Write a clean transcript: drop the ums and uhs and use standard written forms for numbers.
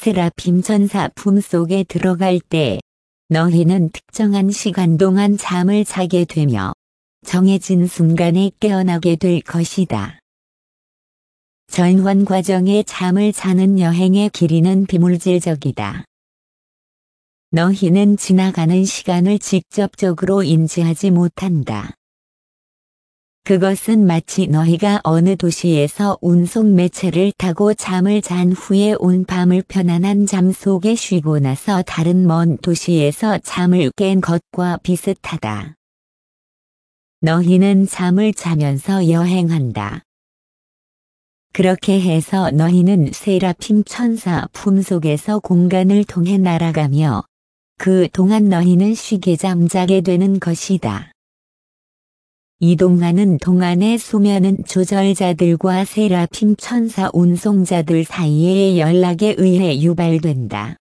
세라핌 천사 품속에 들어갈 때 너희는 특정한 시간 동안 잠을 자게 되며 정해진 순간에 깨어나게 될 것이다. 전환 과정에 잠을 자는 여행의 길이는 비물질적이다. 너희는 지나가는 시간을 직접적으로 인지하지 못한다. 그것은 마치 너희가 어느 도시에서 운송 매체를 타고 잠을 잔 후에 온 밤을 편안한 잠 속에 쉬고 나서 다른 먼 도시에서 잠을 깬 것과 비슷하다. 너희는 잠을 자면서 여행한다. 그렇게 해서 너희는 세라핌 천사 품속에서 공간을 통해 날아가며 그 동안 너희는 쉬게 잠자게 되는 것이다. 이동하는 동안의 수면은 조절자들과 세라핌 천사 운송자들 사이의 연락에 의해 유발된다.